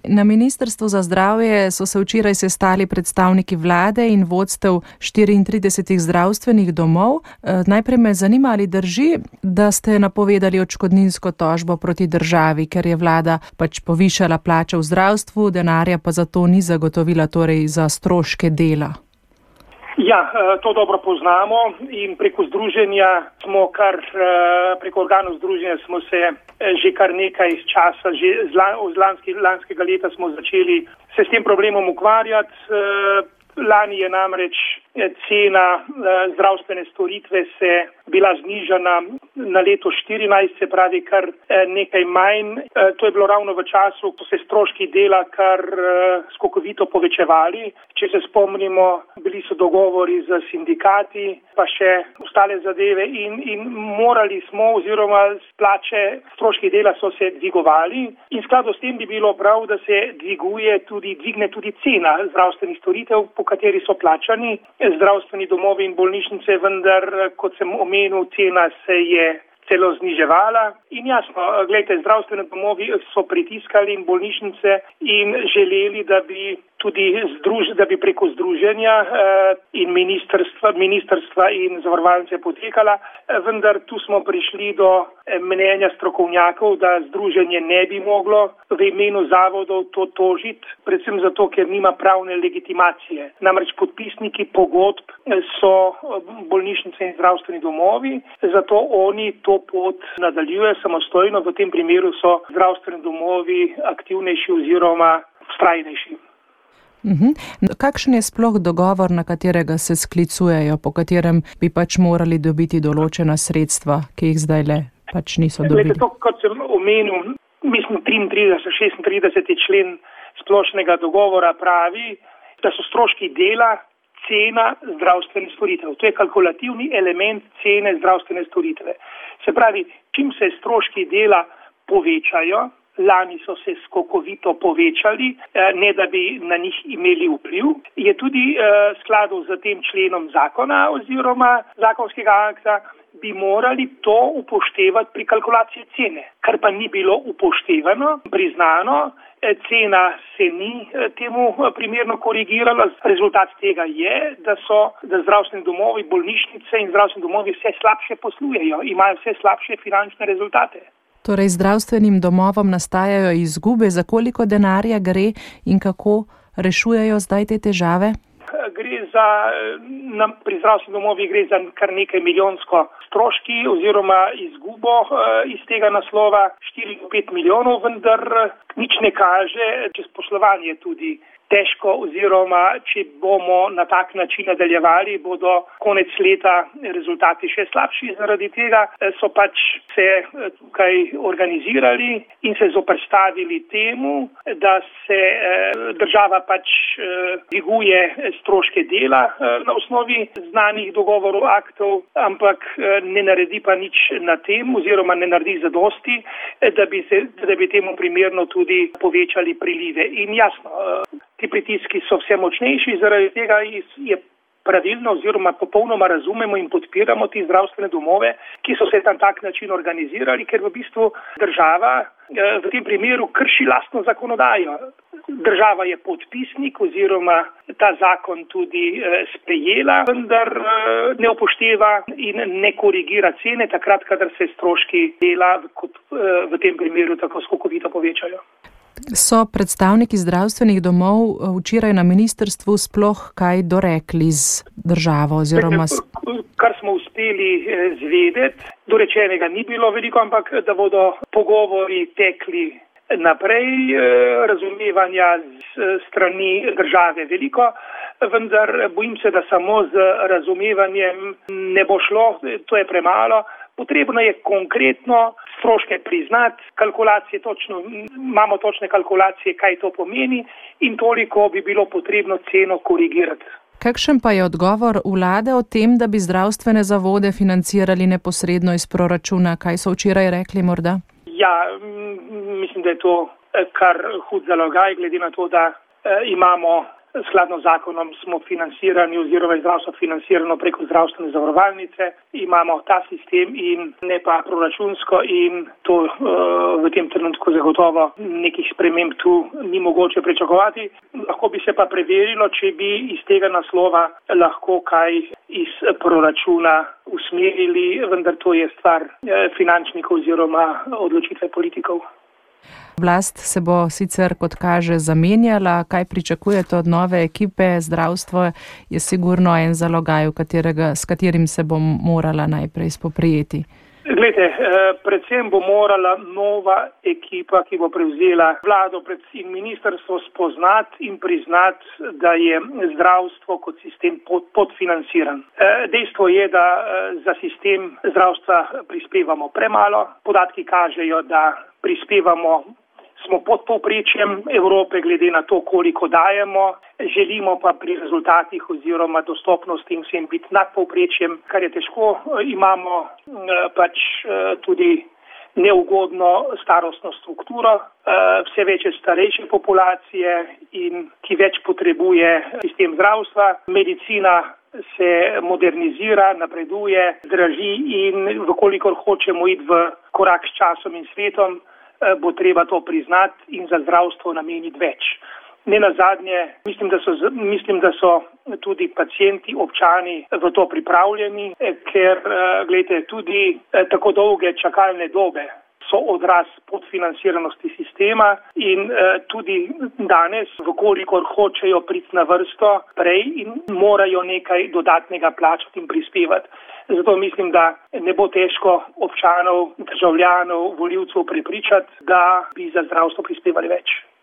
Na Ministrstvu za zdravje so se včeraj sestali predstavniki vlade in vodstev 34 zdravstvenih domov. Najprej me zanima, ali drži, da ste napovedali odškodninsko tožbo proti državi, ker je vlada pač povišala plače v zdravstvu, denarja pa za to ni zagotovila, torej za stroške dela. Ja, to dobro poznamo in preko organov združenja smo se že kar nekaj časa, že lanskega leta smo začeli se s tem problemom ukvarjati. Lani je namreč cena zdravstvene storitve se bila znižana na leto 14, se pravi kar nekaj manj. To je bilo ravno v času, ko se stroški dela kar skokovito povečevali. Če se spomnimo, bili so dogovori z sindikati, pa še ostale zadeve in morali smo oziroma plače, stroški dela so se dvigovali in skladu s tem bi bilo prav, da se dvigne tudi cena zdravstvenih storitev, po kateri so plačani zdravstveni domovi in bolnišnice, vendar, kot sem omenil, cena se je celo zniževala. In jasno, gledajte, zdravstveni domovi so pritiskali in bolnišnice in želeli, da bi preko združenja in ministrstva in zavarovalnice potekala, vendar tu smo prišli do mnenja strokovnjakov, da združenje ne bi moglo v imenu zavodov to tožiti, predvsem zato, ker nima pravne legitimacije. Namreč podpisniki pogodb so bolnišnice in zdravstveni domovi, zato oni to pot nadaljujejo samostojno. V tem primeru so zdravstveni domovi aktivnejši oziroma vztrajnejši. Kakšen je sploh dogovor, na katerega se sklicujejo, po katerem bi pač morali dobiti določena sredstva, ki jih zdajle pač niso dobili? To, kot sem omenil, mislim 36. člen splošnega dogovora pravi, da so stroški dela cena zdravstvenih storitev. To je kalkulativni element cene zdravstvene storitve. Se pravi, čim se stroški dela povečajo, lani so se skokovito povečali, ne da bi na njih imeli vpliv, je tudi skladov z tem členom zakona oziroma zakonskega akta bi morali to upoštevati pri kalkulaciji cene, kar pa ni bilo upoštevano, priznano. Cena se ni temu primerno korigirala. Rezultat tega je, da zdravstveni domovi, bolnišnice in zdravstveni domovi vse slabše poslujejo, imajo vse slabše finančne rezultate. Torej zdravstvenim domovom nastajajo izgube, za koliko denarja gre in kako rešujejo zdaj te težave? Pri zdravstvenih domovih gre za kar nekaj milijonsko stroški oziroma izgubo iz tega naslova 4-5 milijonov, vendar nič ne kaže, čez poslovanje tudi težko oziroma če bomo na tak način nadaljevali, bodo konec leta rezultati še slabši. Zaradi tega so pač se tukaj organizirali in se zoperstavili temu, da se država pač dviguje stroške dela na osnovi znanih dogovorov aktov, ampak ne naredi pa nič na tem oziroma ne naredi zadosti, da bi temu primerno tudi povečali prilive. In jasno, ti pritiski so vse močnejši, zaradi tega je pravilno oziroma popolnoma razumemo in podpiramo ti zdravstvene domove, ki so se na tak način organizirali, ker v bistvu država v tem primeru krši lastno zakonodajo. Država je podpisnik oziroma ta zakon tudi sprejela, vendar ne upošteva in ne korigira cene takrat, kadar se stroški dela kot v tem primeru tako skokovito povečajo. So predstavniki zdravstvenih domov včeraj na ministrstvu sploh kaj dorekli z državo oziroma... Kar smo uspeli zvedeti, dorečenega ni bilo veliko, ampak da bodo pogovori tekli naprej, razumevanja z strani države veliko, vendar bojim se, da samo z razumevanjem ne bo šlo, to je premalo. Potrebno je konkretno stroške priznati, kalkulacije imamo točne kalkulacije, kaj to pomeni in toliko bi bilo potrebno ceno korigirati. Kakšen pa je odgovor vlade o tem, da bi zdravstvene zavode financirali neposredno iz proračuna? Kaj so včeraj rekli morda? Ja, mislim, da je to kar hud zalogaj, glede na to, da imamo skladno z zakonom smo financirani oziroma je zdravstvo financirano preko zdravstvene zavarovalnice. Imamo ta sistem in ne pa proračunsko in to v tem trenutku zagotovo nekih sprememb tu ni mogoče pričakovati. Lahko bi se pa preverilo, če bi iz tega naslova lahko kaj iz proračuna usmerili, vendar to je stvar finančnikov oziroma odločitve politikov. Vlast se bo sicer, kot kaže, zamenjala. Kaj pričakujete od nove ekipe? Zdravstvo je sigurno en zalogaj, s katerim se bo morala najprej spoprijeti. Glejte, predvsem bo morala nova ekipa, ki bo prevzela vlado in ministrstvo, spoznati in priznati, da je zdravstvo kot sistem podfinanciran. Dejstvo je, da za sistem zdravstva prispevamo premalo. Podatki kažejo, da smo pod povprečjem Evrope glede na to, koliko dajemo. Želimo pa pri rezultatih oziroma dostopnosti in vsem biti nad povprečjem, kar je težko. Imamo tudi neugodno starostno strukturo, vse večje starejše populacije in ki več potrebuje sistem zdravstva. Medicina se modernizira, napreduje, draži in vkolikor hočemo iti v korak s časom in svetom, bo treba to priznati in za zdravstvo nameniti več. Ne nazadnje, mislim, da so tudi pacienti, občani v to pripravljeni, ker tudi tako dolge čakalne dobe so odraz podfinanciranosti sistema in tudi danes, vkolikor hočejo priti na vrsto prej in morajo nekaj dodatnega plačati in prispevati. Zato mislim, da ne bo težko občanov, državljanov, volivcev prepričati, da bi za zdravstvo prispevali več.